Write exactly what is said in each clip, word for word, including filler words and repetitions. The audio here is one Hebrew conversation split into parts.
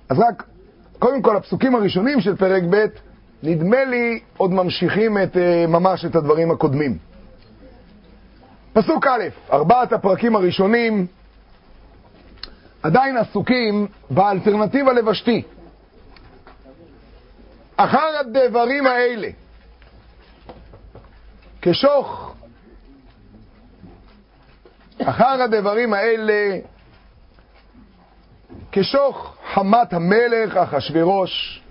אז רק, קודם כל, הפסוקים הראשונים של פרק ב' נדמה לי עוד ממשיכים את, ממש את הדברים הקודמים. פסוק א', ארבעת הפרקים הראשונים עדיין עסוקים באלטרנטיבה לבשתי. אחר הדברים האלה, כשוך, אחר הדברים האלה, כשוך חמת המלך אחשוורוש,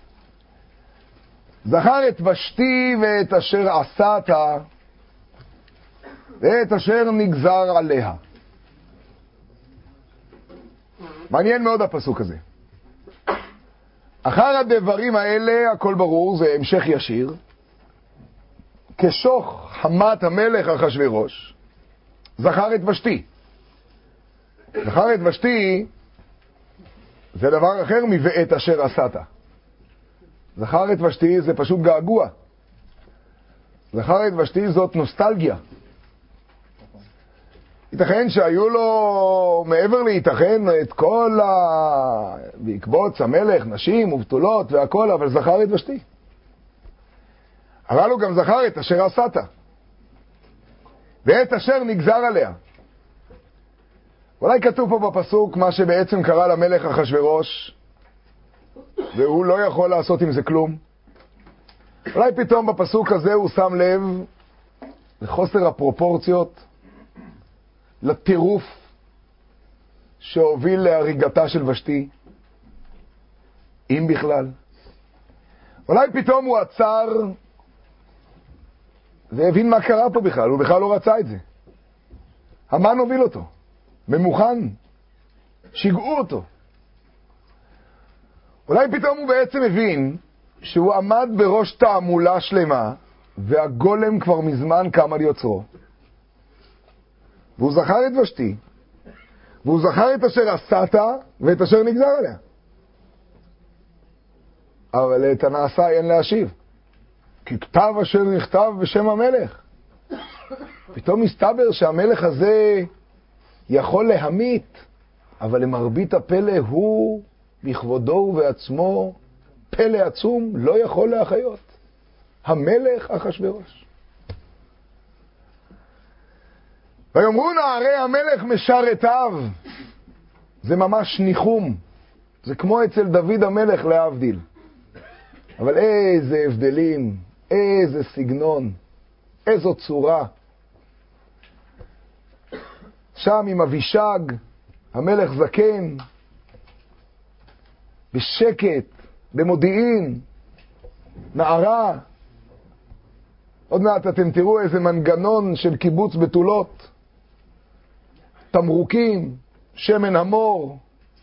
זכר את ושתי ואת אשר עשת ואת אשר נגזר עליה. מעניין מאוד הפסוק הזה. אחר הדברים האלה, הכל ברור, זה המשך ישיר. כשוך חמת המלך אחשוורוש, זכר את ושתי. זכר את ושתי זה דבר אחר מ"ואת אשר עשת". זכר את ושתי זה פשוט געגוע. זכר את ושתי זאת נוסטלגיה. ייתכן שהיו לו, מעבר להיתכן, את כל ה... ויקבוץ המלך, נשים ובתולות והכל, אבל זכר את ושתי. אבל הוא גם זכר את אשר עשת ואת אשר נגזר עליה. אולי כתוב פה בפסוק מה שבעצם קרה למלך אחשוורוש, והוא לא יכול לעשות עם זה כלום. אולי פתאום בפסוק הזה הוא שם לב לחוסר הפרופורציות, לטירוף שהוביל להריגתה של ושתי, אם בכלל. אולי פתאום הוא עצר והבין מה קרה פה בכלל, הוא בכלל לא רצה את זה. המן הוביל אותו, ממוכן, שיגעו אותו. אולי פתאום הוא בעצם הבין שהוא עמד בראש תעמולה שלמה, והגולם כבר מזמן קם על יוצרו. והוא זכר את ושתי, והוא זכר את אשר עשת ואת אשר נגזר עליה. אבל את הנעשה אין להשיב, כי כתב אשר נכתב בשם המלך. פתאום מסתבר שהמלך הזה יכול להמית, אבל למרבית הפלא הוא בכבודו ובעצמו פלא עצום, לא יכול להחיות. המלך אחשוורוש. ויאמרו נערי המלך משרתיו. זה ממש ניחום. זה כמו אצל דוד המלך להבדיל. אבל איזה הבדלים, איזה סגנון, איזו צורה. שם עם אבישג, המלך זקן, בשקט, במודיעין, נערה. עוד מעט אתם תראו איזה מנגנון של קיבוץ בתולות, תמרוקים, שמן המור.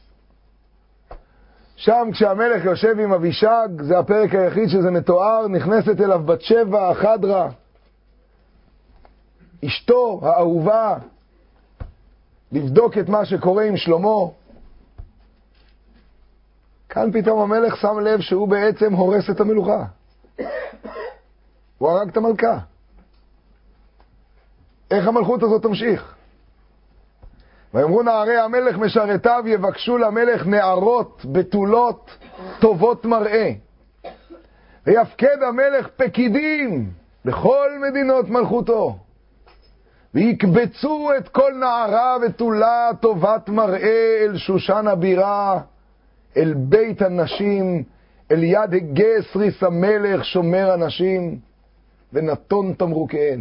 שם כשהמלך יושב עם אבישג, זה הפרק היחיד שזה מתואר, נכנסת אליו בת שבע, החדרה, אשתו האהובה, לבדוק את מה שקורה עם שלמה. כאן פתאום המלך שם לב שהוא בעצם הורס את המלוכה. הוא הרג את המלכה. איך המלכות הזאת תמשיך? ויאמרו נערי המלך משרתיו יבקשו למלך נערות בתולות טובות מראה. ויפקד המלך פקידים בכל מדינות מלכותו. ויקבצו את כל נערה ותולה טובת מראה אל שושן הבירה, אל בית הנשים, אל יד הגה סריס המלך שומר הנשים, ונתון תמרוקיהן.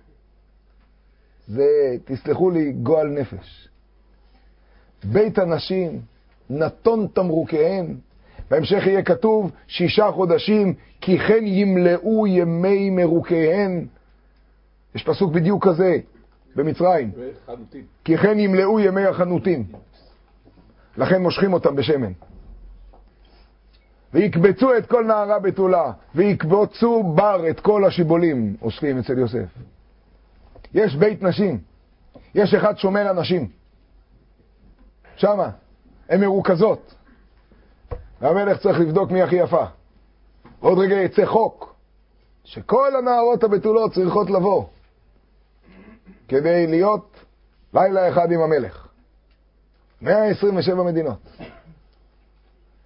זה, תסלחו לי, גועל נפש. בית הנשים, נתון תמרוקיהן. בהמשך יהיה כתוב שישה חודשים, כי כן ימלאו ימי מרוקיהן. יש פסוק בדיוק כזה במצרים. כי כן ימלאו ימי החנותים. לכן מושכים אותם בשמן. ויקבצו את כל נערה בתולה, ויקבצו בר את כל השיבולים, אוספים אצל יוסף. יש בית נשים, יש אחד שומר הנשים. שמה, הן מרוכזות. והמלך צריך לבדוק מי הכי יפה. עוד רגע יצא חוק, שכל הנערות הבתולות צריכות לבוא, כדי להיות לילה אחד עם המלך. מאה עשרים ושבע מדינות.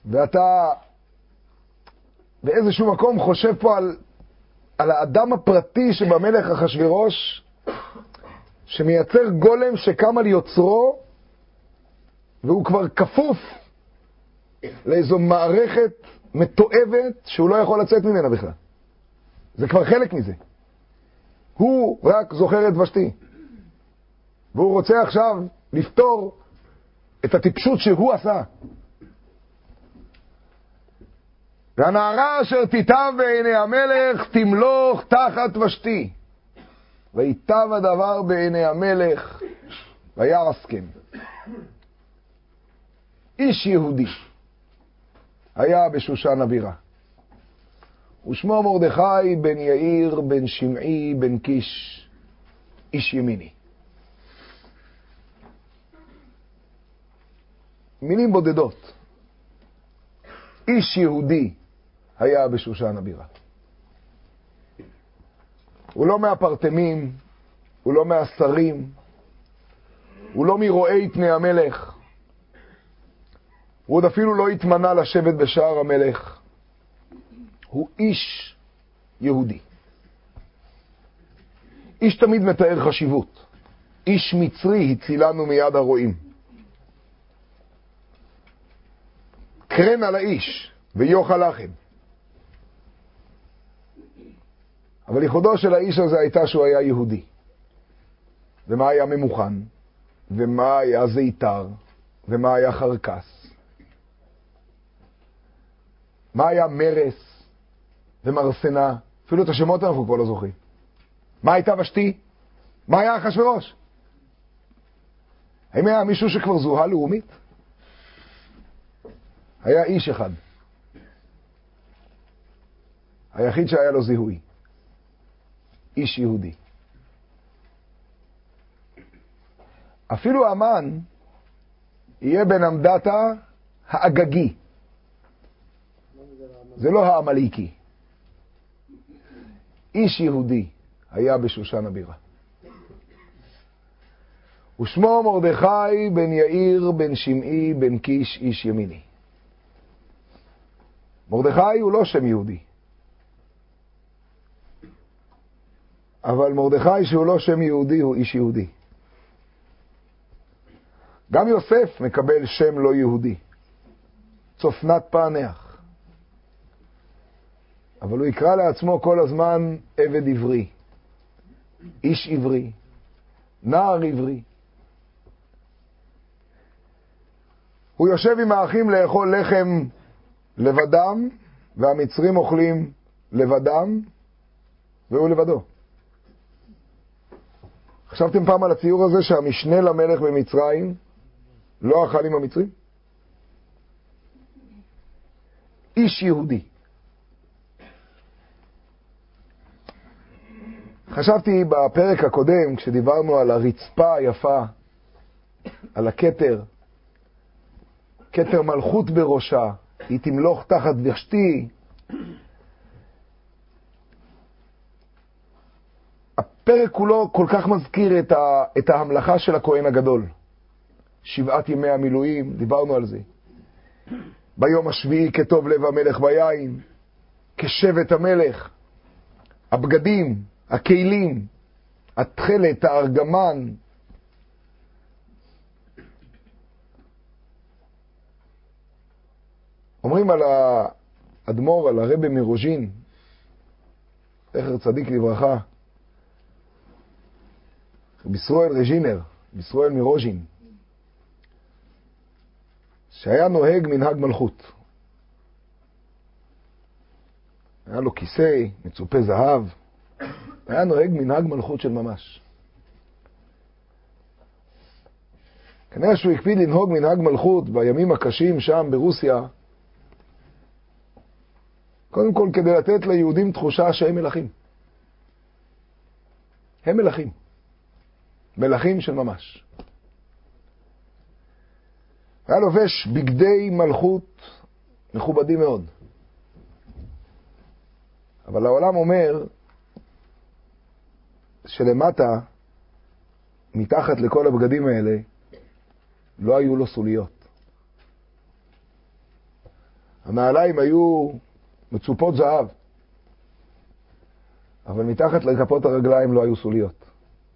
ואתה באיזשהו מקום חושב פה על, על האדם הפרטי שבמלך אחשוורוש, שמייצר גולם שקם על יוצרו, והוא כבר כפוף לאיזו מערכת מתועבת שהוא לא יכול לצאת ממנה בכלל. זה כבר חלק מזה. הוא רק זוכר את ושתי. והוא רוצה עכשיו לפתור את הטיפשות שהוא עשה. והנערה אשר תיטב בעיני המלך תמלוך תחת ושתי. ויטב הדבר בעיני המלך ויעש כן. איש יהודי היה בשושן הבירה, ושמו מרדכי בן יאיר בן שמעי בן קיש, איש ימיני. מילים בודדות. איש יהודי היה בשושן הבירה. הוא לא מהפרטמים, הוא לא מהשרים, הוא לא מרואי פני המלך, הוא עוד אפילו לא התמנה לשבת בשער המלך. הוא איש יהודי. איש תמיד מתאר חשיבות. איש מצרי הצילנו מיד הרועים. קרן על האיש ויוכל לכם. אבל ייחודו של האיש הזה הייתה שהוא היה יהודי. ומה היה ממוכן, ומה היה זיתר, ומה היה חרקס, מה היה מרס ומרסנה. אפילו את השמות אנחנו כבר לא זוכרים. מה הייתה ושתי? מה היה אחשוורוש? האם היה מישהו שכבר זוהה לאומית? היה איש אחד, היחיד שהיה לו זיהוי, איש יהודי. אפילו המן יהיה בן עמדתה האגגי, זה לא העמליקי. איש יהודי היה בשושן הבירה, ושמו מרדכי בן יאיר בן שמעי בן קיש, איש ימיני. מרדכי הוא לא שם יהודי, אבל מרדכי שהוא לא שם יהודי הוא איש יהודי. גם יוסף מקבל שם לא יהודי, צופנת פענח, אבל הוא יקרא לעצמו כל הזמן עבד עברי, איש עברי, נער עברי. הוא יושב עם האחים לאכול לחם לבדם, והמצרים אוכלים לבדם, והוא לבדו. חשבתם פעם על הציור הזה שהמשנה למלך במצרים לא אכל עם המצרים? איש יהודי. חשבתי בפרק הקודם, כשדיברנו על הרצפה היפה, על הכתר, כתר מלכות בראשה, היא תמלוך תחת ושתי. הפרק כולו כל כך מזכיר את, ה, את ההמלכה של הכהן הגדול. שבעת ימי המילואים, דיברנו על זה. ביום השביעי כטוב לב המלך ביין, כשבט המלך, הבגדים, הכלים, התחלת, הארגמן. אומרים על האדמו"ר, על הרבי מרוז'ין, זכר צדיק לברכה, בישראל רג'ינר, בישראל מרוז'ין, שהיה נוהג מנהג מלכות. היה לו כיסא, מצופה זהב, היה נוהג מנהג מלכות של ממש. כנראה שהוא הקפיד לנהוג מנהג מלכות בימים הקשים שם ברוסיה, קודם כל כדי לתת ליהודים תחושה שהם מלכים. הם מלכים. מלכים של ממש. היה לובש בגדי מלכות מכובדים מאוד. אבל העולם אומר שלמטה, מתחת לכל הבגדים האלה, לא היו לו סוליות. הנעליים היו מצופות זהב, אבל מתחת לכפות הרגליים לא היו סוליות.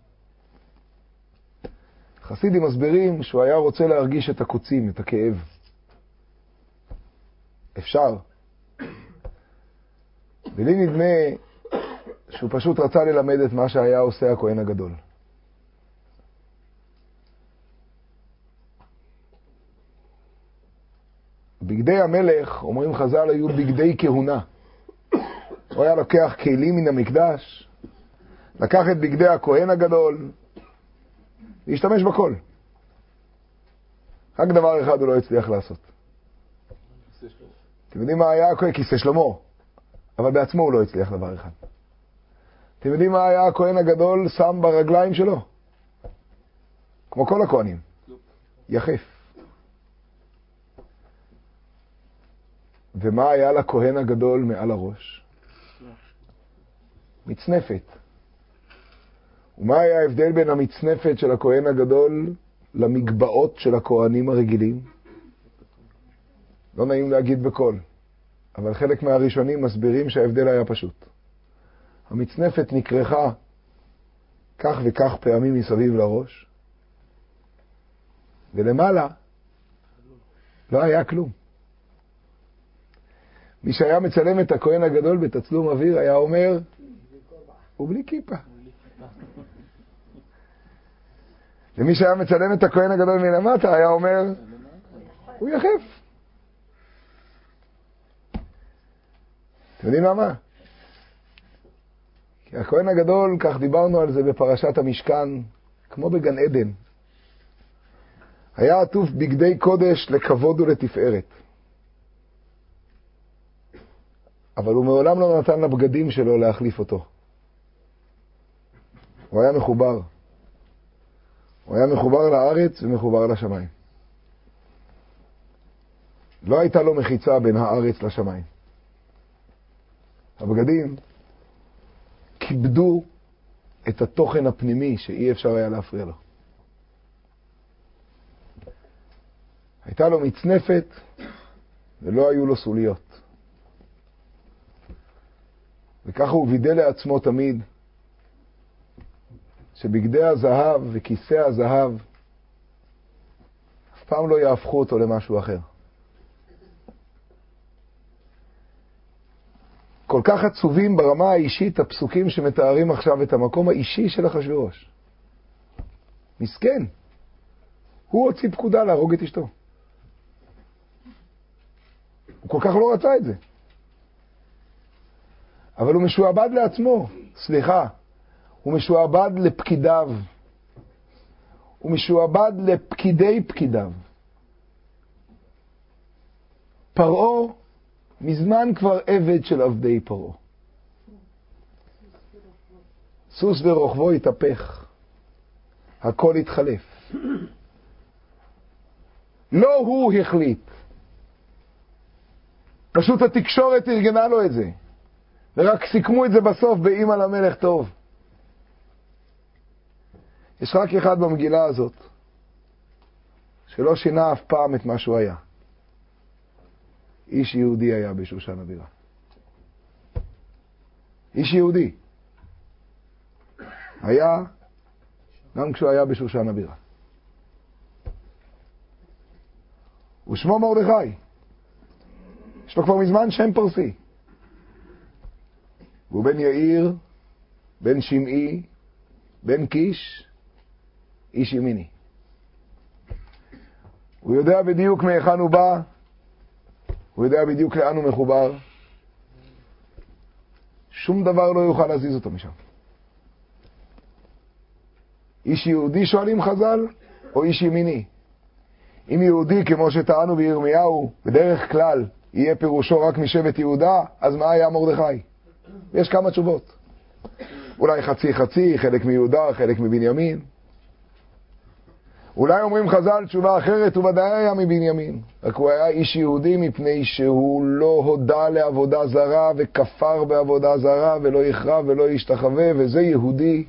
חסידים מסבירים שהוא היה רוצה להרגיש את הקוצים, את הכאב. אפשר. ולי נדמה שהוא פשוט רצה ללמד את מה שהיה עושה הכהן הגדול. בגדי המלך, אומרים חז"ל, היו בגדי כהונה. הוא היה לוקח כלים מן המקדש, לקח את בגדי הכהן הגדול, להשתמש בכל. רק דבר אחד הוא לא הצליח לעשות. אתם יודעים מה היה הכהן? כיסא שלמה. אבל בעצמו הוא לא הצליח דבר אחד. אתם יודעים מה היה הכהן הגדול שם ברגליים שלו? כמו כל הכהנים. יחף. ומה היה לכהן הגדול מעל הראש? מצנפת. ומה היה ההבדל בין המצנפת של הכהן הגדול למגבעות של הכהנים הרגילים? לא נעים להגיד בכל, אבל חלק מהראשונים מסבירים שההבדל היה פשוט. המצנפת נקרחה כך וכך פעמים מסביב לראש, ולמעלה לא היה כלום. מי שהיה מצלם את הכהן הגדול בתצלום אוויר היה אומר, הוא בלי כיפה. ומי שהיה מצלם את הכהן הגדול מלמטה היה אומר, הוא יחף. אתם יודעים למה? כי הכהן הגדול, כך דיברנו על זה בפרשת המשכן, כמו בגן עדן, היה עטוף בגדי קודש לכבוד ולתפארת. אבל הוא מעולם לא נתן לבגדים שלו להחליף אותו. הוא היה מחובר. הוא היה מחובר לארץ ומחובר לשמיים. לא הייתה לו מחיצה בין הארץ לשמיים. הבגדים כיבדו את התוכן הפנימי שאי אפשר היה להפריע לו. הייתה לו מצנפת ולא היו לו סוליות. וככה הוא וידא לעצמו תמיד שבגדי הזהב וכיסא הזהב אף פעם לא יהפכו אותו למשהו אחר. כל כך עצובים ברמה האישית הפסוקים שמתארים עכשיו את המקום האישי של אחשוורוש. מסכן. הוא הוציא פקודה להרוג את אשתו. הוא כל כך לא רצה את זה. אבל הוא משועבד לעצמו. סליחה. הוא משועבד לפקידיו. הוא משועבד לפקידי פקידיו. פרעה מזמן כבר עבד של עבדי פרעה. סוס ורוכבו התהפך. הכל התחלף. לא הוא החליט. פשוט התקשורת ארגנה לו את זה. ורק סיכמו את זה בסוף באמא למלך טוב. יש רק אחד במגילה הזאת שלא שינה אף פעם את מה שהוא היה. איש יהודי היה בשושן הבירה. איש יהודי. היה גם כשהוא היה בשושן הבירה. ושמו מרדכי. יש לו כבר מזמן שם פרסי. והוא בן יאיר, בן שמעי, בן קיש, איש ימיני. הוא יודע בדיוק מהיכן הוא בא, הוא יודע בדיוק לאן הוא מחובר. שום דבר לא יוכל להזיז אותו משם. איש יהודי שואלים חז"ל, או איש ימיני? אם יהודי כמו שטענו בירמיהו, בדרך כלל יהיה פירושו רק משבט יהודה, אז מה היה מרדכי? יש כמה תשובות. אולי חצי חצי, חלק מיהודה, חלק מבנימין. אולי אומרים חז"ל תשובה אחרת, הוא ודאי היה מבנימין. רק הוא היה איש יהודי מפני שהוא לא הודע לעבודה זרה וכפר בעבודה זרה ולא יחרב ולא ישתחווה, וזה יהודי.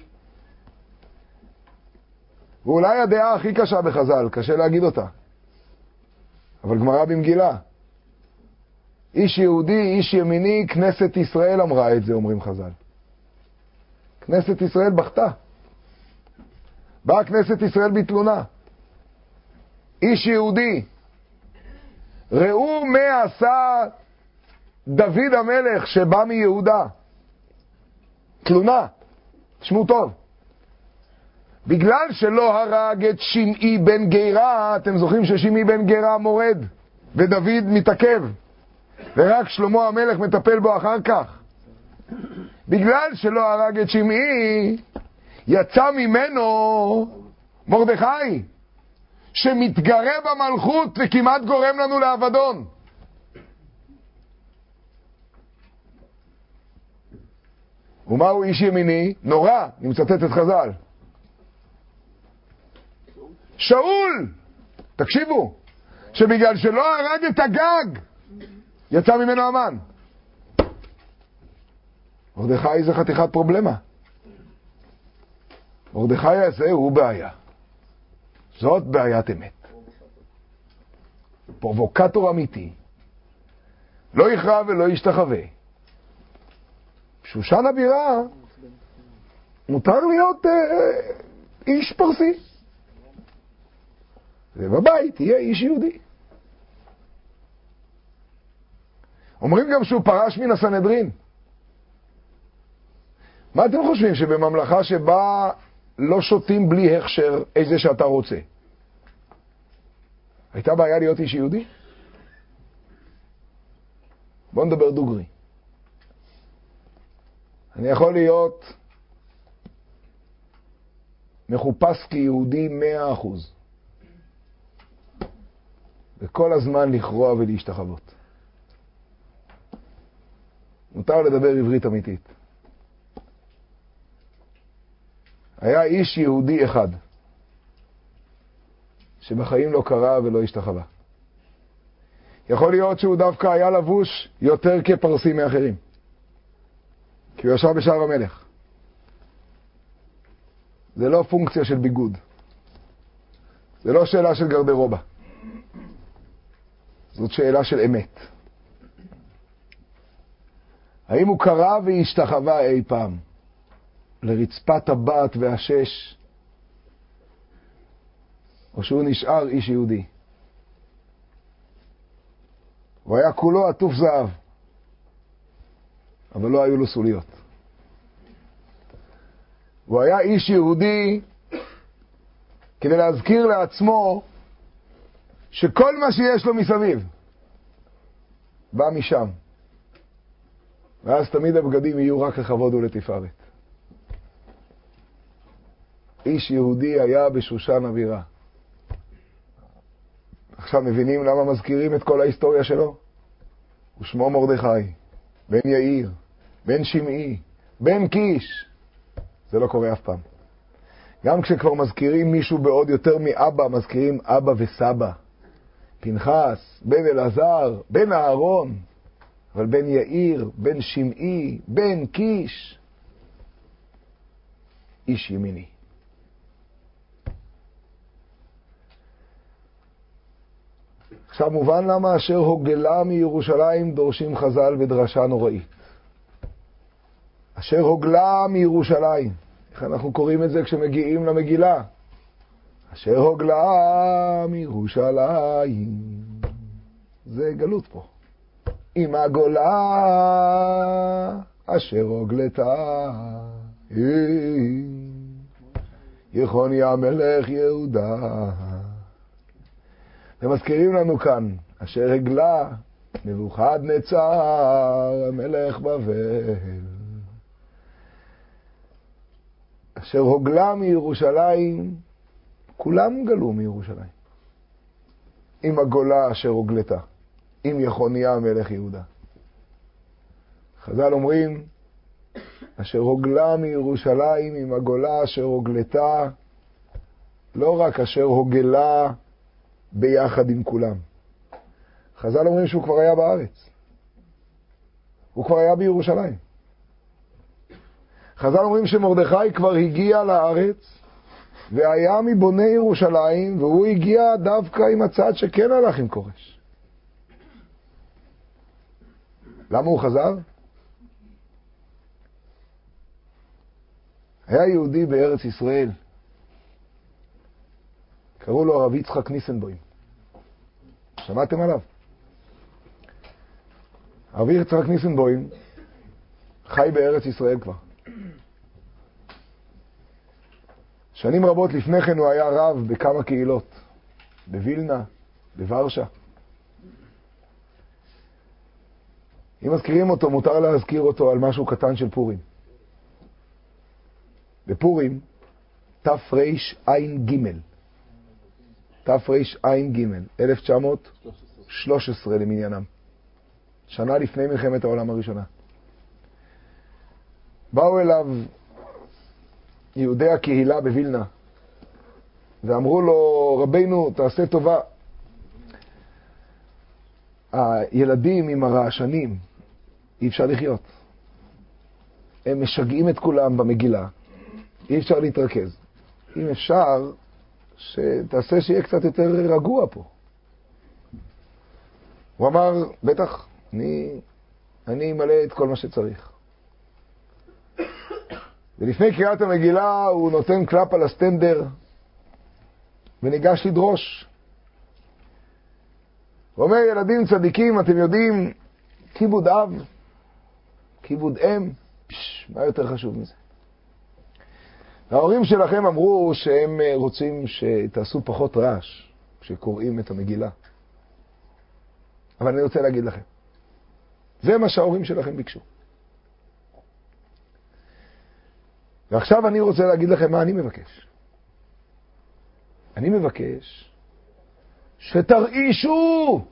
ואולי הדעה הכי קשה בחז"ל, קשה להגיד אותה. אבל גמרא במגילה. איש יהודי, איש ימיני, כנסת ישראל אמרה את זה, אומרים חז"ל. כנסת ישראל בכתה. באה כנסת ישראל בתלונה. איש יהודי, ראו מה עשה דוד המלך שבא מיהודה. תלונה, תשמעו טוב. בגלל שלא הרג את שמעי בן גירה, אתם זוכרים ששמעי בן גירה מורד ודוד מתעכב ורק שלמה המלך מטפל בו אחר כך. בגלל שלא הרג את שמעי, יצא ממנו מרדכי שמתגרה במלכות וכמעט גורם לנו לאבדון. ומהו איש ימיני? נורא, אני מצטט את חז"ל. שאול, תקשיבו, שבגלל שלא הרג את הגג, יצא ממנו המן. מרדכי זה חתיכת פרובלמה. מרדכי הזה הוא בעיה. זאת בעיית אמת. פרובוקטור אמיתי. לא יכרע ולא ישתחווה. שושן הבירה מותר להיות אה, איש פרסי. ובבית יהיה איש יהודי. אומרים גם שהוא פרש מן הסנהדרין. מה אתם חושבים? שבממלכה שבה לא שותים בלי הכשר איזה שאתה רוצה, הייתה בעיה להיות איש יהודי? בוא נדבר דוגרי. אני יכול להיות מחופש כיהודי מאה אחוז וכל הזמן לכרוע ולהשתחוות. מותר לדבר עברית אמיתית. היה איש יהודי אחד שבחיים לא קרא ולא השתחווה. יכול להיות שהוא דווקא היה לבוש יותר כפרסי מאחרים, כי הוא ישב בשער המלך. זה לא פונקציה של ביגוד, זה לא שאלה של גרדרובה, זאת שאלה של אמת. האם הוא קרא והשתחווה אי פעם לרצפת הבת והשש, או שהוא נשאר איש יהודי? הוא היה כולו עטוף זהב, אבל לא היו לו סוליות. הוא היה איש יהודי כדי להזכיר לעצמו שכל מה שיש לו מסביב בא משם, ואז תמיד הבגדים יהיו רק לכבוד ולתפארת. איש יהודי היה בשושן הבירה. עכשיו מבינים למה מזכירים את כל ההיסטוריה שלו? ושמו מרדכי, בן יאיר, בן שמעי, בן קיש. זה לא קורה אף פעם. גם כשכבר מזכירים מישהו בעוד יותר מאבא, מזכירים אבא וסבא. פנחס, בן אלעזר, בן אהרון, אבל בן יאיר, בן שמעי, בן קיש, איש ימיני. עכשיו מובן למה אשר הוגלה מירושלים דורשים חז"ל בדרשה נוראית. אשר הוגלה מירושלים. איך אנחנו קוראים את זה כשמגיעים למגילה? אשר הוגלה מירושלים. זה גלות פה. עם הגולה אשר הוגלתה יחוניה מלך יהודה. ומזכירים לנו כאן אשר הגלה נבוכדנצר מלך בבל. אשר הוגלה מירושלים, כולם גלו מירושלים. עם הגולה אשר הוגלתה, עם יחוניה מלך יהודה. חז"ל אומרים, אשר הוגלה מירושלים עם הגולה אשר הוגלתה, לא רק אשר הוגלה ביחד עם כולם. חז"ל אומרים שהוא כבר היה בארץ. הוא כבר היה בירושלים. חז"ל אומרים שמרדכי כבר הגיע לארץ, והיה מבוני ירושלים, והוא הגיע דווקא עם הצד שכן הלך עם כורש. למה הוא חזר? היה יהודי בארץ ישראל, קראו לו הרב יצחק ניסנבוים. שמעתם עליו? הרב יצחק ניסנבוים חי בארץ ישראל כבר. שנים רבות לפני כן הוא היה רב בכמה קהילות, בווילנה, בוורשה. אם מזכירים אותו, מותר להזכיר אותו על משהו קטן של פורים. בפורים, תרע"ג, תרע"ג, אלף תשע מאות ושלוש עשרה למניינם, שנה לפני מלחמת העולם הראשונה. באו אליו יהודי הקהילה בווילנה ואמרו לו, רבינו, תעשה טובה, הילדים עם הרעשנים אי אפשר לחיות, הם משגעים את כולם במגילה, אי אפשר להתרכז, אם אפשר שתעשה שיהיה קצת יותר רגוע פה. הוא אמר, בטח, אני, אני אמלא את כל מה שצריך. ולפני קריאת המגילה הוא נותן קלאפ על הסטנדר וניגש לדרוש. הוא אומר, ילדים צדיקים, אתם יודעים, כיבוד אב, כיבוד אם, פש, מה יותר חשוב מזה? ההורים שלכם אמרו שהם רוצים שתעשו פחות רעש כשקוראים את המגילה. אבל אני רוצה להגיד לכם, זה מה שההורים שלכם ביקשו. ועכשיו אני רוצה להגיד לכם מה אני מבקש. אני מבקש שתרעישו,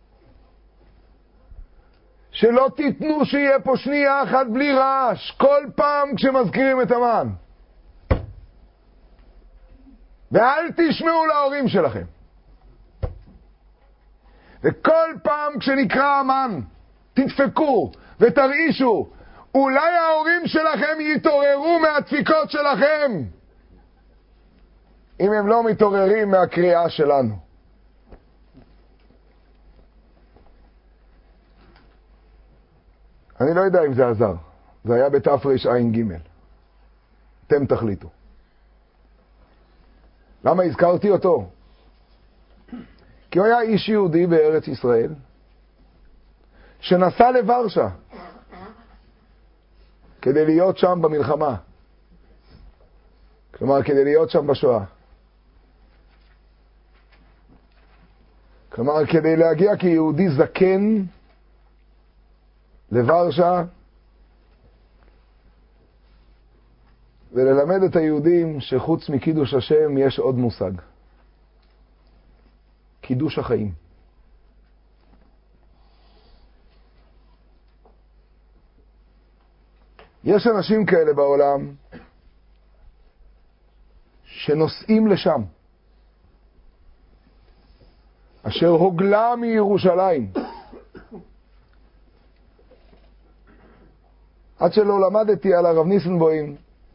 שלא תיתנו שיהיה פה שנייה אחת בלי רעש, כל פעם כשמזכירים את המן. ואל תשמעו להורים שלכם. וכל פעם כשנקרא המן, תדפקו ותרעישו. אולי ההורים שלכם יתעוררו מהדפיקות שלכם, אם הם לא מתעוררים מהקריאה שלנו. אני לא יודע אם זה עזר. זה היה בתרע"ג. אתם תחליטו. למה הזכרתי אותו? כי הוא היה איש יהודי בארץ ישראל שנסע לוורשה כדי להיות שם במלחמה, כלומר כדי להיות שם בשואה, כלומר כדי להגיע כיהודי זקן לוורשה וללמד את היהודים שחוץ מקידוש השם יש עוד מושג, קידוש החיים. יש אנשים כאלה בעולם שנוסעים לשם, אשר הוגלה מירושלים. עד שלא למדתי על הרב ניסנבוים,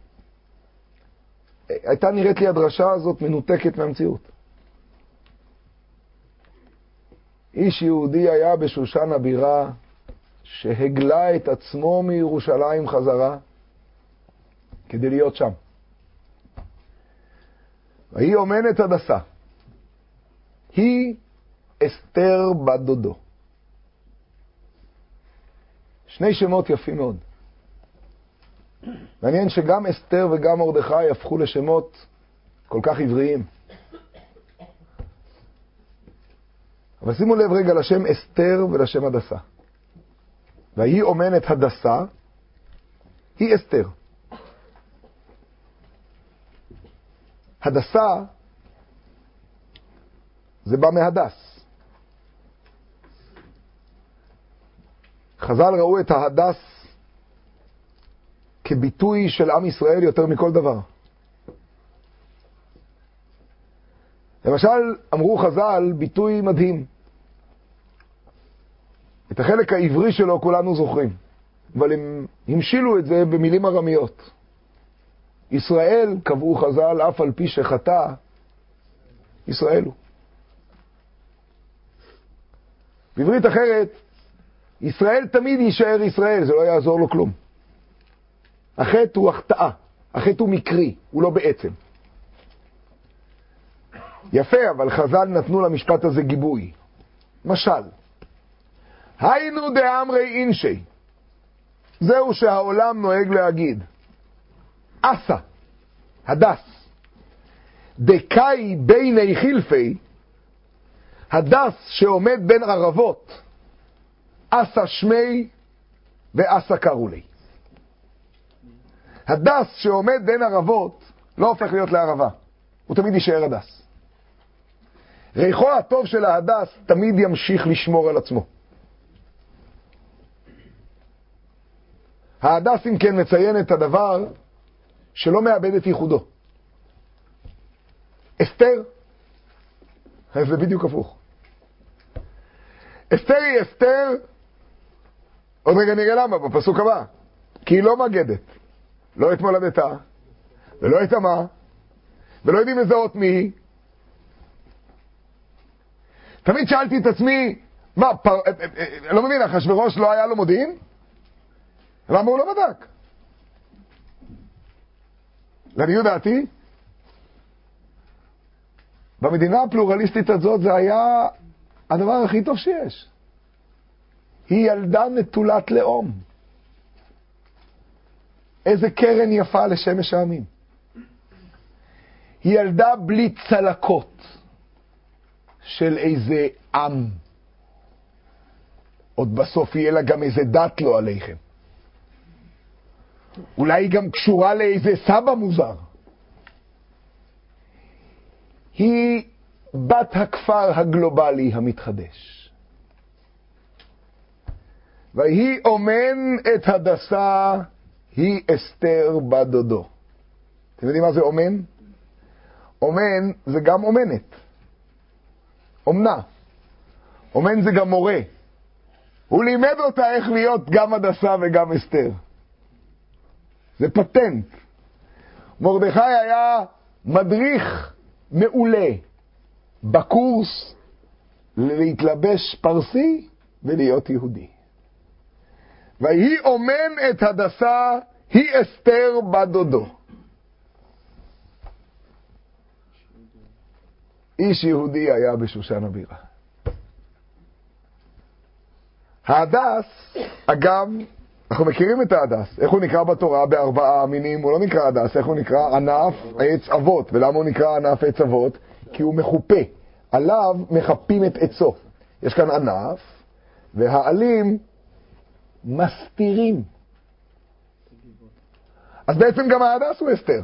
הייתה נראית לי הדרשה הזאת מנותקת מהמציאות. איש יהודי היה בשושן הבירה, שהגלה את עצמו מירושלים חזרה כדי להיות שם. והיא אומנת הדסה. היא אסתר בת דודו. שני שמות יפים מאוד. מעניין שגם אסתר וגם מרדכי הפכו לשמות כל כך עבריים. אבל שימו לב רגע לשם אסתר ולשם הדסה. והיא אומנת הדסה, היא אסתר. הדסה זה בא מהדס. חז"ל ראו את ההדס כביטוי של עם ישראל יותר מכל דבר. למשל, אמרו חז"ל ביטוי מדהים. את החלק העברי שלו כולנו זוכרים, אבל הם המשילו את זה במילים ארמיות. ישראל, קבעו חז"ל, אף על פי שחטא, ישראל הוא. בעברית אחרת, ישראל תמיד יישאר ישראל, זה לא יעזור לו כלום. החטא הוא החטאה, החטא הוא מקרי, הוא לא בעצם. יפה, אבל חז"ל נתנו למשפט הזה גיבוי. משל, היינו דאמרי אינשי, זהו שהעולם נוהג להגיד, אסה, הדס, דקאי ביני חילפי, הדס שעומד בין ערבות, אסה שמי ואסה קראו לי. הדס שעומד בין ערבות לא הופך להיות לערבה, הוא תמיד יישאר הדס. ריחו הטוב של ההדס תמיד ימשיך לשמור על עצמו. ההדס אם כן מציין את הדבר שלא מאבד את ייחודו. אסתר, זה בדיוק הפוך. אסתר היא אסתר, עוד רגע נראה למה, בפסוק הבא. כי היא לא מגדת, לא את מולדתה, ולא את עמה, ולא יודעים לזהות מי היא. תמיד שאלתי את עצמי, מה, פר... לא מבין, אחשוורוש לא היה לו מודיעין? למה הוא לא בדק? לעניות דעתי, במדינה הפלורליסטית הזאת זה היה הדבר הכי טוב שיש. היא ילדה נטולת לאום. איזה קרן יפה לשמש העמים. היא ילדה בלי צלקות של איזה עם. עוד בסוף יהיה לה גם איזה דת לא עליכם. אולי היא גם קשורה לאיזה סבא מוזר. היא בת הכפר הגלובלי המתחדש. והיא אומן את הדסה, היא אסתר בדודו. אתם יודעים מה זה אומן? אומן זה גם אומנת. אומנה. אומן זה גם מורה. הוא לימד אותה איך להיות גם הדסה וגם אסתר. זה פטנט. מרדכי היה מדריך מעולה בקורס להתלבש פרסי ולהיות יהודי. והיא אומן את הדסה, היא אסתר בדודו. איש יהודי היה בשושן הבירה. ההדס, אגב, אנחנו מכירים את ההדס. איך הוא נקרא בתורה בארבעה מינים? הוא לא נקרא הדס, איך הוא נקרא? ענף עץ אבות. ולמה הוא נקרא ענף עץ אבות? כי הוא מחופה. עליו מחפים את עצו. יש כאן ענף, והעלים מסתירים. אז בעצם גם ההדס הוא אסתר.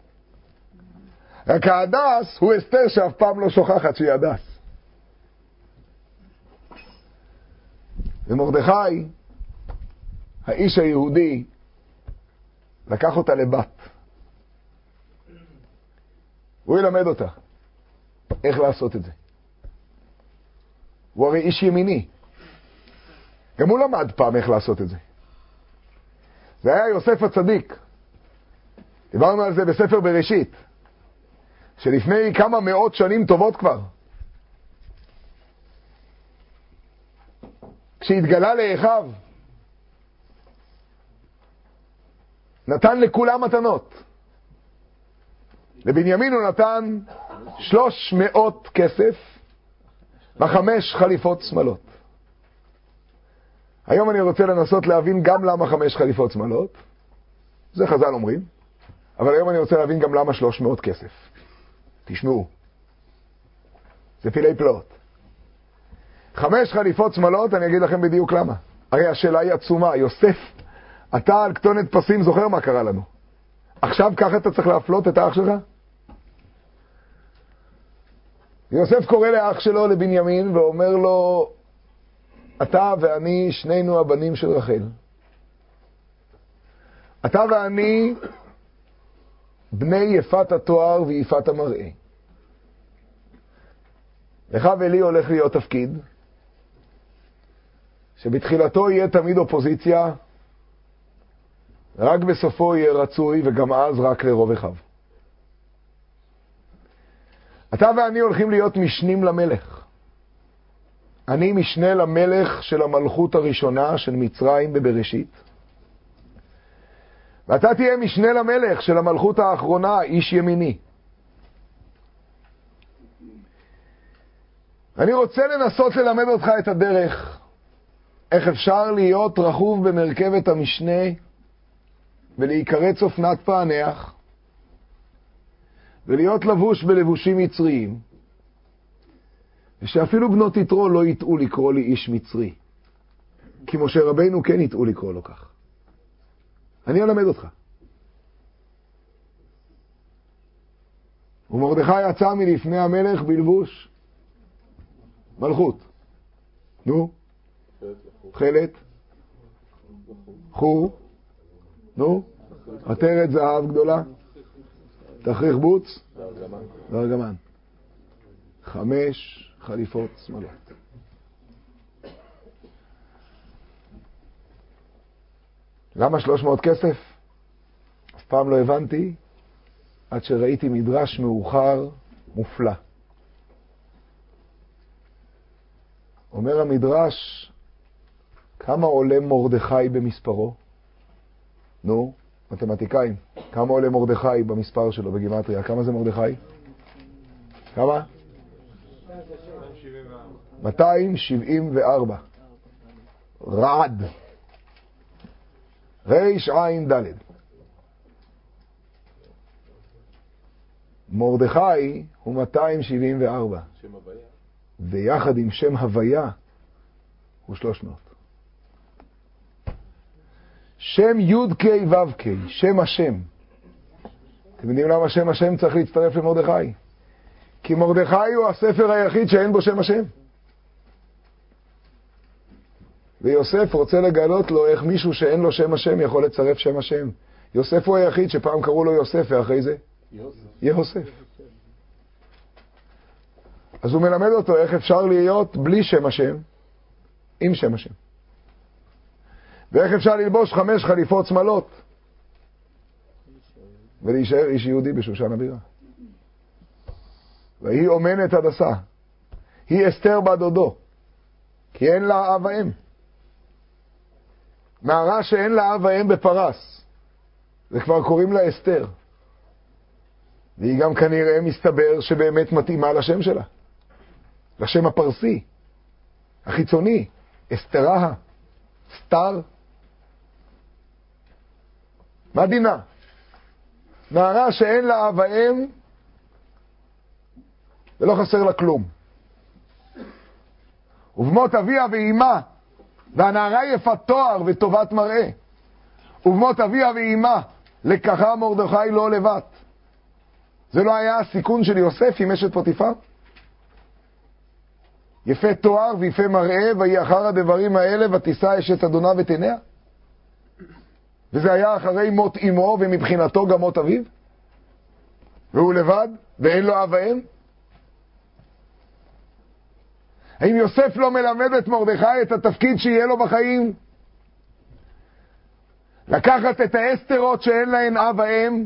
רק ההדס הוא אסתר שאף פעם לא שוכחת שהיא הדס. ומרדכי, האיש היהודי, לקח אותה לבת. הוא ילמד אותה איך לעשות את זה. הוא הרי איש ימיני. גם הוא למד פעם איך לעשות את זה. זה היה יוסף הצדיק. דיברנו על זה בספר בראשית. שלפני כמה מאות שנים טובות כבר. כשהתגלה לאחיו, נתן לכולם מתנות. לבנימין הוא נתן שלוש מאות כסף וחמש חליפות שמלות. היום אני רוצה לנסות להבין גם למה חמש חליפות שמלות. זה חז"ל אומרים. אבל היום אני רוצה להבין גם למה שלוש מאות כסף. תשמעו. זה פילי פלאות. חמש חליפות שמלות, אני אגיד לכם בדיוק למה. הרי השאלה היא עצומה. יוסף, אתה על כתונת פסים זוכר מה קרה לנו. עכשיו ככה אתה צריך להפלות את האח שלך? יוסף קורא לאח שלו לבנימין ואומר לו, אתה ואני שנינו הבנים של רחל. אתה ואני בני יפת התואר ויפת המראה. לך ולי הולך להיות תפקיד שבתחילתו יהיה תמיד אופוזיציה, רק בסופו יהיה רצוי, וגם אז רק לרוב אחיו. אתה ואני הולכים להיות משנים למלך. אני משנה למלך של המלכות הראשונה של מצרים בבראשית, ואתה תהיה משנה למלך של המלכות האחרונה, איש ימיני. אני רוצה לנסות ללמד אותך את הדרך, איך אפשר להיות רכוב במרכבת המשנה ולהיקרץ אופנת פענח ולהיות לבוש בלבושים מצריים, ושאפילו בנות יתרו לא יטעו לקרוא לי איש מצרי, כי משה רבינו כן יטעו לקרוא לו כך. אני אלמד אותך. ומרדכי יצא מלפני המלך בלבוש מלכות. נו? חלת? חור? נו? עטרת זהב גדולה? תכריך בוץ? וארגמן. חמש חליפות שמאלות. למה שלוש מאות כסף? אף פעם לא הבנתי, עד שראיתי מדרש מאוחר מופלא. אומר המדרש, כמה עולה מרדכי במספרו? נו, מתמטיקאים. כמה עולה מרדכי במספר שלו בגימטריה? כמה זה מרדכי? כמה? מאתיים שבעים וארבע. רעד. ריש עין דלת. מרדכי הוא מאתיים שבעים וארבע. שם הוויה. ויחד עם שם הוויה הוא שלוש מאות. שם י' ק' ו' ק', שם השם. אתם יודעים למה שם השם צריך להצטרף למרדכי? כי מרדכי הוא הספר היחיד שאין בו שם השם. ויוסף רוצה לגלות לו איך מישהו שאין לו שם השם יכול לצרף שם השם. יוסף הוא היחיד שפעם קראו לו יוסף, ואחרי זה יהוסף. אז הוא מלמד אותו איך אפשר להיות בלי שם השם, עם שם השם. ואיך אפשר ללבוש חמש חליפות שמאלות ולהישאר איש יהודי בשושן הבירה. והיא אומנת הדסה, היא אסתר בת דודו, כי אין לה אב ואם. נערה שאין לה אב ואם בפרס, וכבר קוראים לה אסתר. והיא גם כנראה מסתבר שבאמת מתאימה לשם שלה, לשם הפרסי החיצוני, אסתרה, סתר. מה דינה? נערה שאין לה אב ואם ולא חסר לה כלום. ובמות אביה ואימה, והנערה יפת תואר וטובת מראה. ובמות אביה ואימה, לקחה מרדכי לא לבד. זה לא היה הסיכון של יוסף עם אשת פוטיפר? יפה תואר ויפה מראה, ויהי אחר הדברים האלה ותישא אשת אדונה ותניה. וזה היה אחרי מות אמו, ומבחינתו גם מות אביו. והוא לבד, ואין לו אב ואם. האם יוסף לא מלמד את מרדכי את התפקיד שיהיה לו בחיים? לקחת את האסתרות שאין להן אב ואם,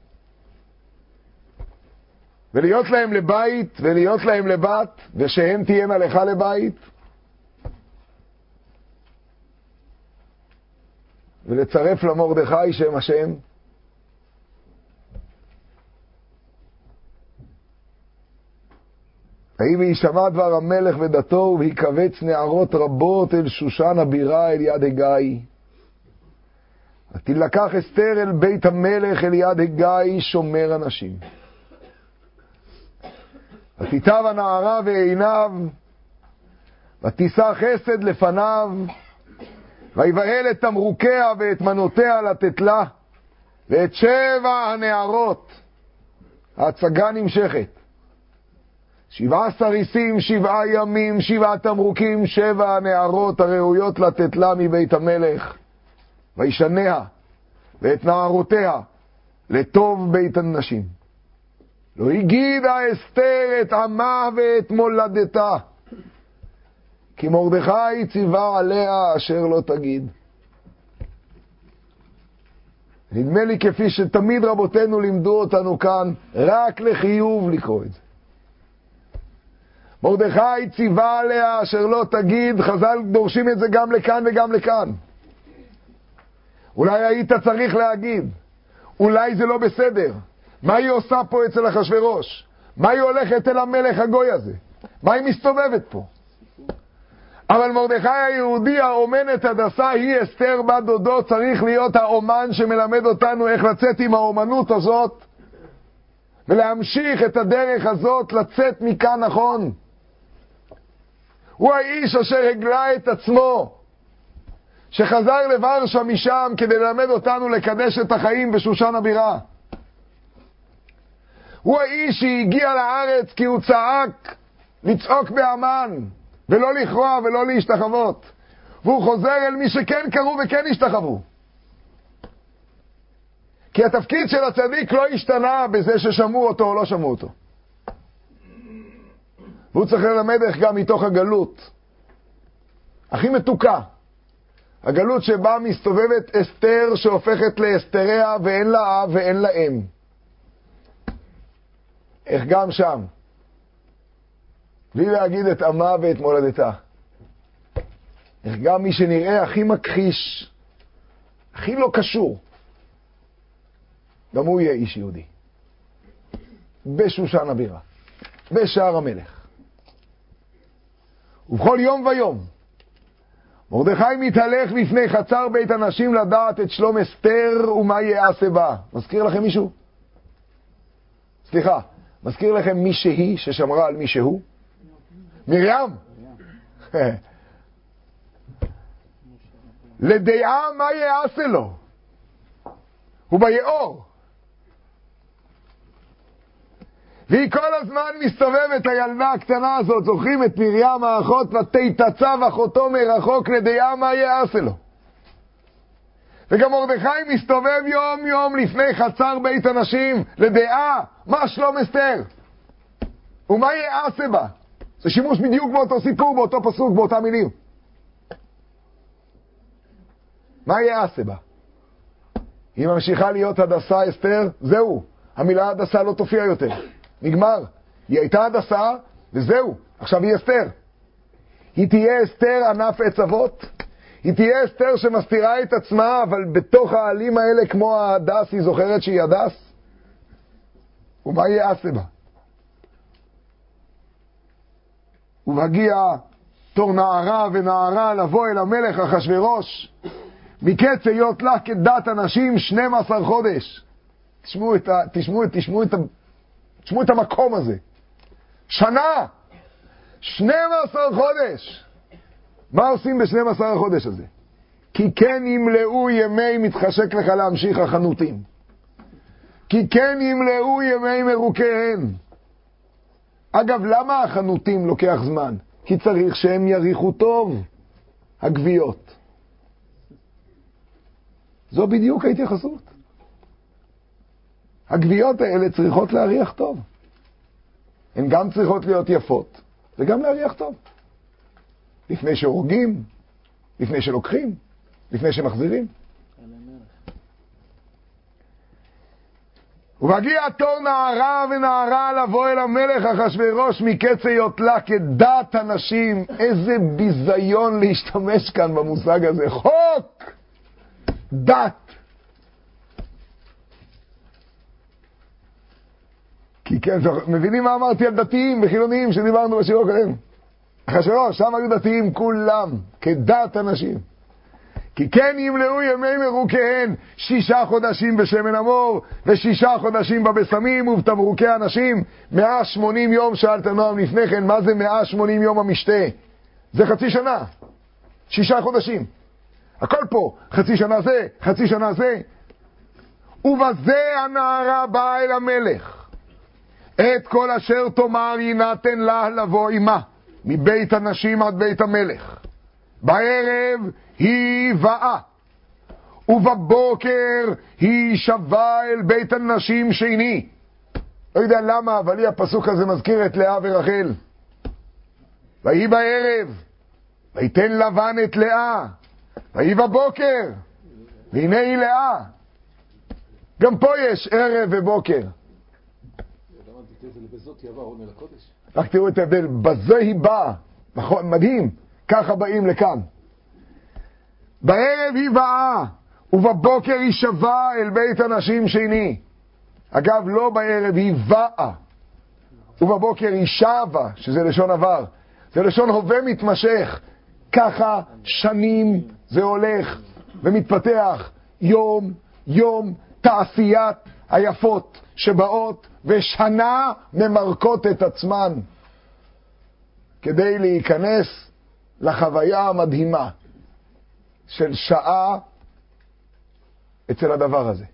ולהיות להם לבית, ולהיות להם לבת, ושהם תהיינה לך לבית, ולצרף למרדכי שם השם. ויהי וישמע דבר המלך ודתו, ויקבץ נערות רבות אל שושן הבירה אל יד הגיא. ותילקח אסתר אל בית המלך אל יד הגיא שומר אנשים. ותיטב הנערה ועיניו, ותישא חסד לפניו, ויבהל את תמרוקיה ואת מנותיה לתת לה, ואת שבע הנערות. ההצגה נמשכת. שבעה סריסים, שבעה ימים, שבעה תמרוקים, שבע הנערות הראויות לתת לה מבית המלך. וישניה ואת נערותיה לטוב בית הנשים. לא הגידה אסתר את עמה ואת מולדתה, כי מרדכי ציווה עליה אשר לא תגיד. נדמה לי כפי שתמיד רבותינו לימדו אותנו כאן, רק לחיוב לקרוא את זה. מרדכי ציווה עליה אשר לא תגיד, חז"ל דורשים את זה גם לכאן וגם לכאן. אולי היית צריך להגיד, אולי זה לא בסדר. מה היא עושה פה אצל אחשוורוש? מה היא הולכת אל המלך הגוי הזה? מה היא מסתובבת פה? אבל מרדכי היהודי, האומנת הדסה, היא אסתר בת דודו, צריך להיות האומן שמלמד אותנו איך לצאת עם האומנות הזאת, ולהמשיך את הדרך הזאת, לצאת מכאן נכון. הוא האיש אשר הגלה את עצמו, שחזר לוורשה משם כדי ללמד אותנו לקדש את החיים בשושן הבירה. הוא האיש שהגיע לארץ כי הוא צעק לצעוק באמן, ולא לכרוע ולא להשתחוות. והוא חוזר אל מי שכן קראו וכן השתחוו. כי התפקיד של הצדיק לא השתנה בזה ששמעו אותו או לא שמעו אותו. והוא צריך ללמד איך גם מתוך הגלות הכי מתוקה, הגלות שבה מסתובבת אסתר שהופכת לאסתריה ואין לה אב ואין לה אם, איך גם שם בלי להגיד את עמה ואת מולדתה, איך גם מי שנראה הכי מכחיש, הכי לא קשור, גם הוא יהיה איש יהודי בשושן הבירה, בשער המלך. ובכל יום ויום מרדכי מתהלך לפני חצר בית הנשים לדעת את שלום אסתר ומה יעשה בה. מזכיר לכם מישהו? סליחה, מזכיר לכם מי שהיא ששמרה על מי שהוא? מרים. לדעה מה יעשה לו? הוא ביאור. והיא כל הזמן מסתובבת, הילדה הקטנה הזאת, זוכרים את מרים האחות, ותתצב אחותו מרחוק לדעה מה יעשה לו. וגם מרדכי מסתובב יום יום לפני חצר בית הנשים לדעה מה שלום אסתר ומה יעשה בה. זה שימוש בדיוק באותו סיפור, באותו פסוק, באותה מילים. מה יעשה בה? היא ממשיכה להיות הדסה אסתר, זהו, המילה הדסה לא תופיע יותר, נגמר. היא הייתה הדסה וזהו, עכשיו היא אסתר. היא תהיה אסתר ענף עץ אבות, היא תהיה אסתר שמסתירה את עצמה, אבל בתוך העלים האלה כמו ההדס היא זוכרת שהיא הדס. ומה יעשה בה? ומגיע תור נערה ונערה לבוא אל המלך אחשוורוש, מקץ היות לה כדת אנשים שנים עשר חודש. תשמעו את, ה, תשמעו, תשמעו, את, תשמעו את המקום הזה. שנה, שנים עשר חודש. מה עושים ב-שנים עשר החודש הזה? כי כן ימלאו ימי, מתחשק לך להמשיך החנותים, כי כן ימלאו ימי מרוקיהן. אגב, למה החנותים לוקח זמן? כי צריך שהם יריחו טוב, הגוויות. זו בדיוק ההתייחסות. הגוויות האלה צריכות להריח טוב. הן גם צריכות להיות יפות, וגם להריח טוב. לפני שהורגים, לפני שלוקחים, לפני שמחזירים. ומגיע תור נערה ונערה לבוא אל המלך אחשוורוש מקץ היות לה כדת הנשים. איזה ביזיון להשתמש כאן במושג הזה. חוק! דת. כי כן, מבינים מה אמרתי על דתיים וחילוניים שדיברנו בשיעור הקודם? אחשוורוש, שם היו דתיים כולם, כדת הנשים. כי כן ימלאו ימי מרוקיהן, שישה חודשים בשמן המור, ושישה חודשים בבשמים ובתמרוקי הנשים. מאה שמונים יום, שאלת נועם לפני כן, מה זה מאה שמונים יום המשתה? זה חצי שנה, שישה חודשים. הכל פה, חצי שנה זה, חצי שנה זה. ובזה הנערה באה אל המלך. את כל אשר תאמר יינתן לה לבוא עמה, מבית הנשים עד בית המלך. בערב היא באה, ובבוקר היא שבה אל בית הנשים שני. לא יודע למה, אבל לי הפסוק הזה מזכיר את לאה ורחל. והיא בערב, ויתן לבן את לאה, והיא בבוקר, והנה היא לאה. גם פה יש ערב ובוקר. רק תראו את ההבדל, בזה היא באה, נכון, מדהים, ככה באים לכאן. בערב היא באה, ובבוקר היא שווה אל בית אנשים שני. אגב, לא בערב היא באה, ובבוקר היא שווה, שזה לשון עבר. זה לשון הווה מתמשך. ככה שנים זה הולך ומתפתח, יום, יום, תעשיית היפות שבאות ושנה ממרקות את עצמן כדי להיכנס לחוויה המדהימה של שעה אצל הדבר הזה.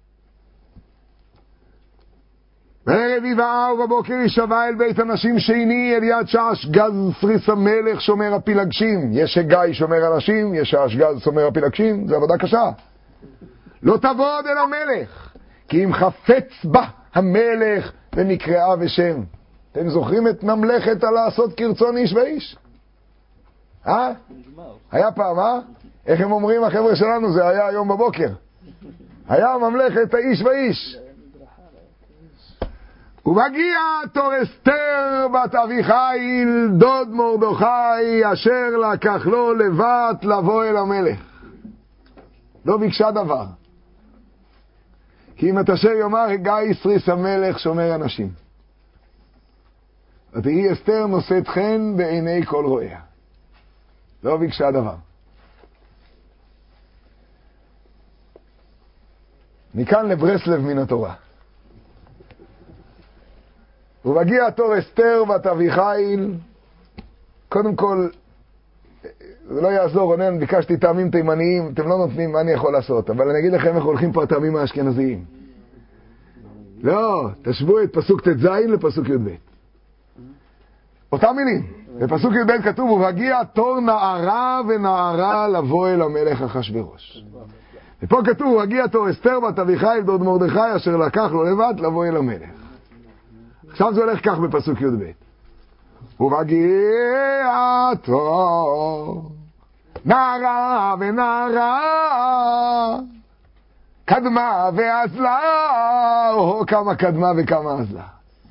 בערב היא באה ובבוקר היא שווה אל בית אנשים שני, אל יד שעשגז סריס המלך שומר הפילגשים. יש שגיא שומר אנשים, יש שעשגז שומר הפילגשים, זה עבודה קשה. לא תבוד אל המלך, כי אם חפץ בה המלך ונקראה בשם. אתם זוכרים את ממלכת על לעשות כרצון איש ואיש? אה? היה פעם, אה? איך הם אומרים החבר'ה שלנו? זה היה היום בבוקר. היה ממלכת האיש ואיש. ובגיע תור אסתר בת אביחיל דוד מרדכי אשר לקח לו לבת לבוא אל המלך. לא ביקשה דבר. כי אם את אשר יאמר גיא סריס המלך שומר אנשים. ותהי אסתר נושאת חן בעיני כל רואיה. לא ביקשה דבר. מכאן לברסלב מן התורה. ובגיע תור אסתר בת אביחיל, קודם כל, זה לא יעזור, רונן, ביקשתי טעמים תימניים, אתם לא נותנים, מה אני יכול לעשות? אבל אני אגיד לכם איך הולכים פה הטעמים האשכנזיים. לא, תשוו את פסוק ת' ז' לפסוק י' ב'. אותם מילים. בפסוק י' ב' כתוב, ובגיע תור נערה ונערה לבוא אל המלך אחשוורוש. ופה כתוב, ובגיע תור אסתר בת אביחיל דוד מרדכי אשר לקח לו לבד לבוא אל המלך. עכשיו זה הולך כך בפסוק י' ב'. ובגיע תור נערה ונערה קדמה ואזלה, או כמה קדמה וכמה אזלה,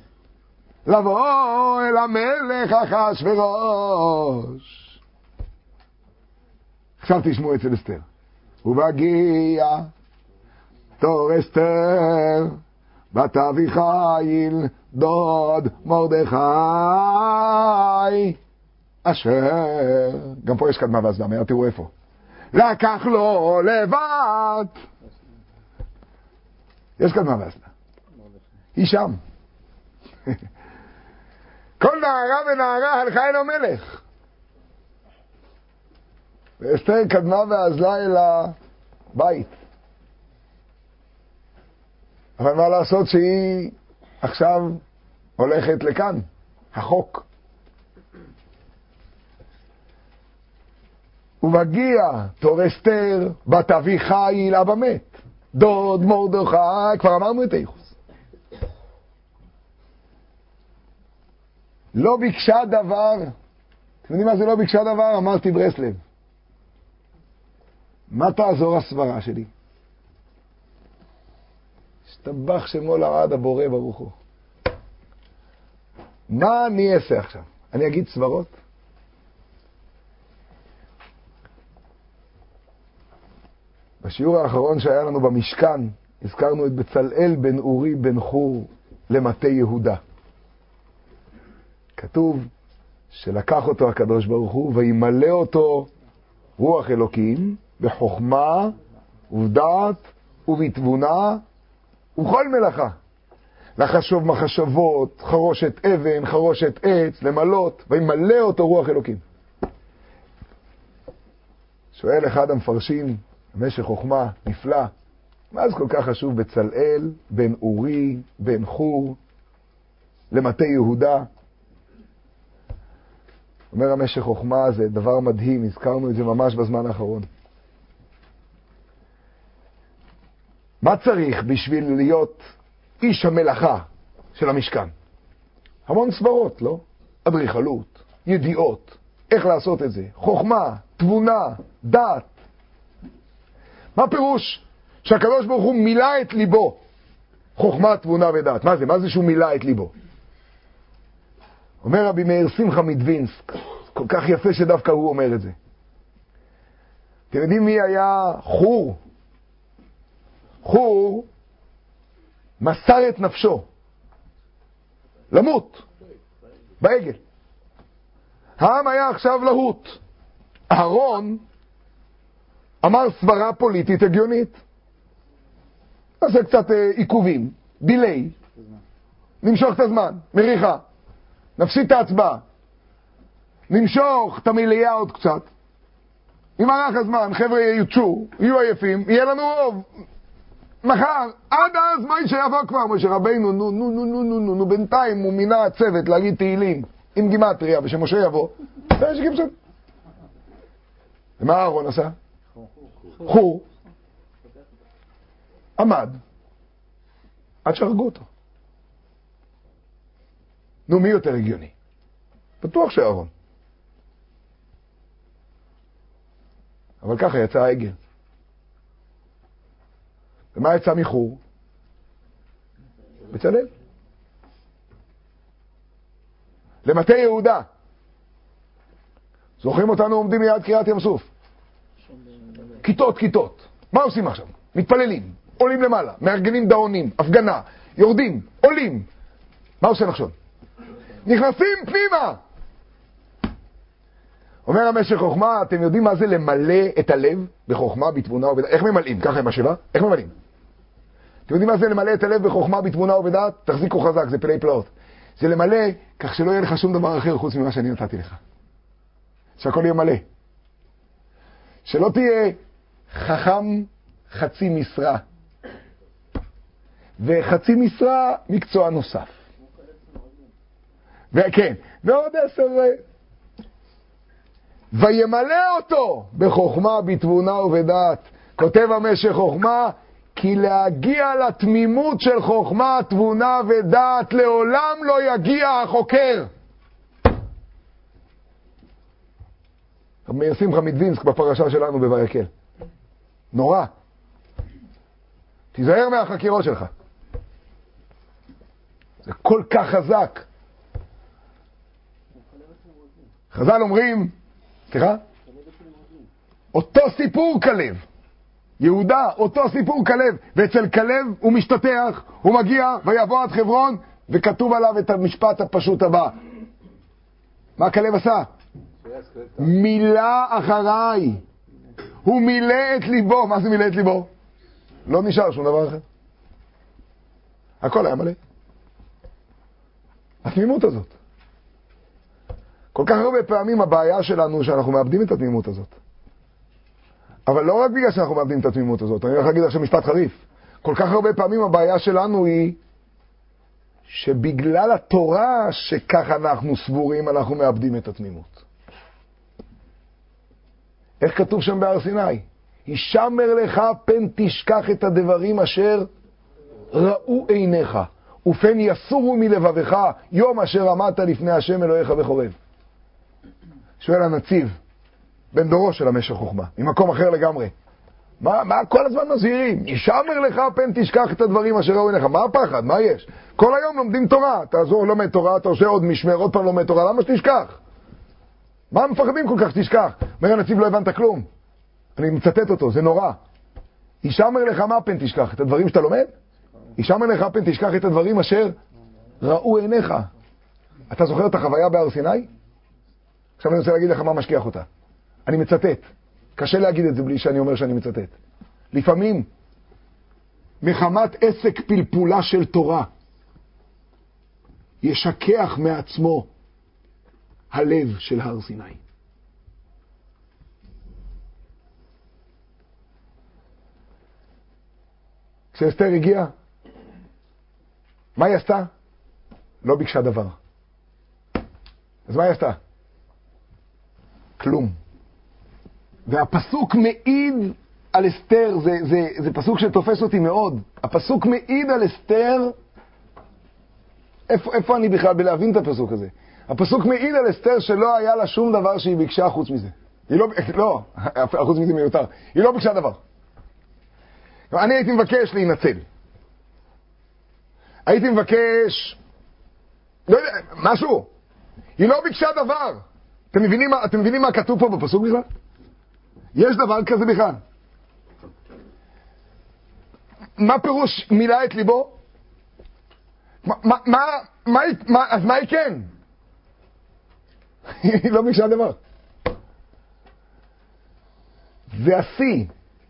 לבוא אל המלך אחשוורוש. עכשיו תשמעו אצל אסתר. ובגיע תור אסתר בת אביחיל דוד מרדכי אשר, גם פה יש קדמה ואזלה, מהר תראו איפה, לקח לו לבד. יש קדמה ואזלה, היא שם. כל נערה ונערה הלכה אל המלך, ואסתר קדמה ואזלה אל הבית. אבל מה לעשות שהיא עכשיו הולכת לכאן, החוק. ובגיע תור אסתר בת אביחיל אבא מת דוד מרדכי, כבר אמרנו את היחוס. לא ביקשה דבר. אתם יודעים מה זה לא ביקשה דבר? אמרתי ברסלב. מה תעזור הסברה שלי? השתבח שמו לעד הבורא ברוך הוא. מה אני אעשה עכשיו? אני אגיד סברות? בשיעור האחרון שהיה לנו במשכן הזכרנו את בצלאל בן אורי בן חור למטה יהודה. כתוב שלקח אותו הקדוש ברוך הוא וימלא אותו רוח אלוקים בחוכמה ובדעת ובתבונה ובכל מלאכה. לחשוב מחשבות, חרושת אבן, חרושת עץ, למלות, וימלא אותו רוח אלוקים. שואל אחד המפרשים, במשך חוכמה נפלא, מה זה כל כך חשוב בצלאל, בן אורי, בן חור, למטה יהודה? אומר המשך חוכמה, זה דבר מדהים, הזכרנו את זה ממש בזמן האחרון. מה צריך בשביל להיות איש המלאכה של המשכן? המון סברות, לא? אדריכלות, ידיעות, איך לעשות את זה, חוכמה, תבונה, דעת. מה פירוש שהקדוש ברוך הוא מילא את ליבו? חוכמה, תבונה ודעת. מה זה? מה זה שהוא מילא את ליבו? אומר רבי מאיר שמחה מדווינסק, כל כך יפה שדווקא הוא אומר את זה. אתם יודעים מי היה חור? חור מסר את נפשו למות בעגל. העם היה עכשיו להוט. אהרון אמר סברה פוליטית הגיונית. עושה קצת אה, עיכובים, דילי, נמשוך את הזמן, מריחה, נפסיד את ההצבעה, נמשוך את המליאה עוד קצת, ימרח הזמן, חבר'ה יוצ'ו, יהיו עייפים, יהיה לנו רוב. מחר, עד אז מה שיבוא כבר, משה רבינו, נו, נו, נו, נו, נו, נו, נו, בינתיים הוא מינה הצוות להגיד תהילים עם גימטריה, ושמשה יבוא, זה יש גימסון. ומה אהרון עשה? חור. עמד, עד שהרגו אותו. נו, מי יותר הגיוני? בטוח שאהרון. אבל ככה יצא העגל. ומה יצא מחור? בצלאל. למטה יהודה. זוכרים אותנו עומדים ליד קריאת ים סוף. כיתות, כיתות. מה עושים עכשיו? מתפללים, עולים למעלה, מארגנים דאונים, הפגנה, יורדים, עולים. מה עושה נחשון? נכנסים פנימה. אומר המשך חוכמה, אתם יודעים מה זה למלא את הלב בחוכמה, בתבונה ובדעת? איך ממלאים? ככה עם השבע? איך ממלאים? אתם יודעים מה זה למלא את הלב בחוכמה, בתבונה ובדעת? תחזיקו חזק, זה פלאי פלאות. זה למלא כך שלא יהיה לך שום דבר אחר חוץ ממה שאני נתתי לך. שהכל יהיה מלא. שלא תהיה חכם חצי משרה. וחצי משרה מקצוע נוסף. וכן, ועוד עשר... וימלא אותו בחוכמה, בתבונה ובדעת. כותב המשך חוכמה, כי להגיע לתמימות של חוכמה, תבונה ודעת, לעולם לא יגיע החוקר. מאיר שמחה מדווינסק בפרשה שלנו בויקל. נורא. תיזהר מהחקירות שלך. זה כל כך חזק. חז"ל אומרים, סליחה? אותו סיפור כלב. יהודה, אותו סיפור כלב. ואצל כלב הוא משתתח, הוא מגיע ויבוא עד חברון, וכתוב עליו את המשפט הפשוט הבא. מה כלב עשה? מילא אחריי. הוא מילא את ליבו. מה זה מילא את ליבו? לא נשאר שום דבר אחר. הכל היה מלא. התמימות הזאת. כל כך הרבה פעמים הבעיה שלנו שאנחנו מאבדים את התמימות הזאת. אבל לא רק בגלל שאנחנו מאבדים את התמימות הזאת. אני הולך להגיד עכשיו משפט חריף. כל כך הרבה פעמים הבעיה שלנו היא שבגלל התורה שכך אנחנו סבורים, אנחנו מאבדים את התמימות. איך כתוב שם בהר סיני? הישמר לך פן תשכח את הדברים אשר ראו עיניך, ופן יסורו מלבבך יום אשר עמדת לפני השם אלוהיך בחורב. שואל הנציב, בן דורו של המשך חוכמה, ממקום אחר לגמרי. מה, מה כל הזמן מזהירים? הישמר לך פן תשכח את הדברים אשר ראו עיניך. מה הפחד? מה יש? כל היום לומדים תורה. תעזור, לומד תורה, אתה עושה עוד משמר, עוד פעם לומד תורה. למה שתשכח? מה מפחדים כל כך שתשכח? אומר הנציב, לא הבנת כלום. אני מצטט אותו, זה נורא. הישמר לך מה פן תשכח? את הדברים שאתה לומד? הישמר לך פן תשכח את הדברים אשר ראו עיניך. אתה זוכר את החוויה בהר סיני? עכשיו אני רוצה להגיד לך מה משכיח אותה. אני מצטט. קשה להגיד את זה בלי שאני אומר שאני מצטט. לפעמים, מחמת עסק פלפולה של תורה, ישכח מעצמו הלב של הר סיני. כשאסתר הגיעה, מה היא עשתה? לא ביקשה דבר. אז מה היא עשתה? כלום. והפסוק מעיד על אסתר, זה, זה, זה פסוק שתופס אותי מאוד. הפסוק מעיד על אסתר, איפה, איפה אני בכלל בלהבין את הפסוק הזה? הפסוק מעיד על אסתר שלא היה לה שום דבר שהיא ביקשה חוץ מזה. היא לא, לא, חוץ מזה מיותר. היא לא ביקשה דבר. אני הייתי מבקש להינצל. הייתי מבקש, לא יודע, משהו. היא לא ביקשה דבר. אתם מבינים, אתם מבינים מה כתוב פה בפסוק בכלל? יש דבר כזה בכלל. מה פירוש מילא את ליבו? מה, מה, מה, מה, מה, אז מה היא כן? היא לא ביקשה דבר. זה השיא.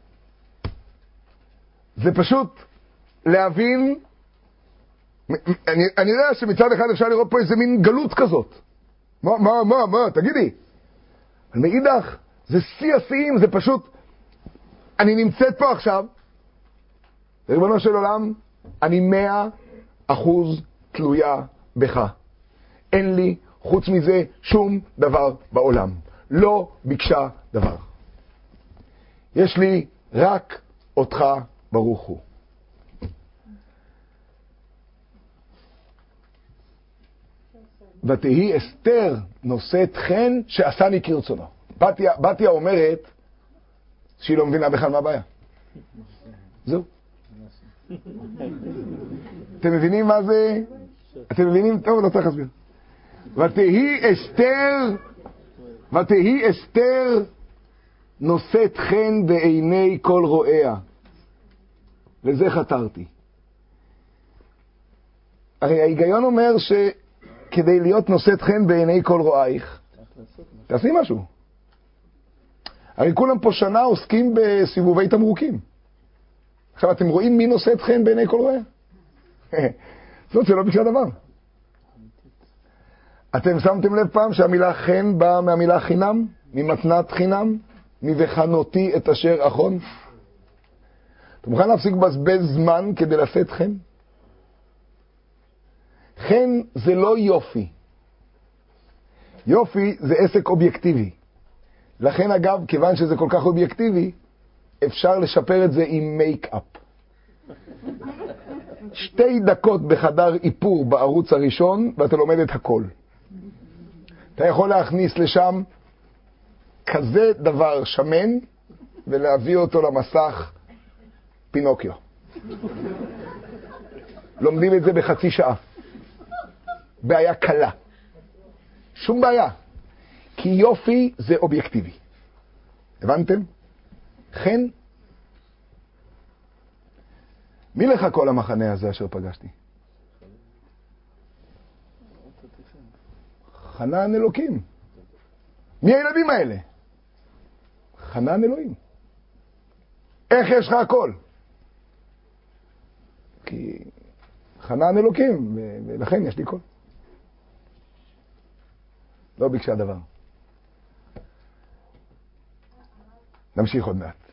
זה פשוט להבין, אני, אני יודע שמצד אחד אפשר לראות פה איזה מין גלות כזאת. מה, מה, מה, מה, תגידי. אבל מאידך, זה שיא השיאים, זה פשוט, אני נמצאת פה עכשיו, ריבונו של עולם, אני מאה אחוז תלויה בך. אין לי חוץ מזה שום דבר בעולם. לא ביקשה דבר. יש לי רק אותך ברוך הוא. ותהי אסתר נושאת חן שעשני כרצונו. בתיה, בתיה אומרת שהיא לא מבינה בכלל מה הבעיה. זהו. אתם מבינים מה זה? אתם מבינים? טוב, לא צריך להסביר. ותהי אסתר, ותהי אסתר נושאת חן בעיני כל רואיה. לזה חתרתי. הרי ההיגיון אומר שכדי להיות נושאת חן בעיני כל רואייך, תעשי משהו. הרי כולם פה שנה עוסקים בסיבובי תמרוקים. עכשיו אתם רואים מי נושאת חן בעיני כל רואיה? זאת אומרת שלא ביקשה דבר. אתם שמתם לב פעם שהמילה חן באה מהמילה חינם? ממתנת חינם? מבחנותי את אשר אחון? אתה מוכן להפסיק לבזבז זמן כדי לשאת חן? חן זה לא יופי. יופי זה עסק אובייקטיבי. לכן אגב, כיוון שזה כל כך אובייקטיבי, אפשר לשפר את זה עם מייק-אפ. שתי דקות בחדר איפור בערוץ הראשון, ואתה לומד את הכל. אתה יכול להכניס לשם כזה דבר שמן, ולהביא אותו למסך פינוקיו. לומדים את זה בחצי שעה. בעיה קלה. שום בעיה. כי יופי זה אובייקטיבי. הבנתם? כן? מי לך כל המחנה הזה אשר פגשתי? חנן אלוקים. מי הילדים האלה? חנן אלוהים. איך יש לך הכל? כי חנן אלוקים, ולכן יש לי כל. לא ביקשה דבר. נמשיך עוד מעט.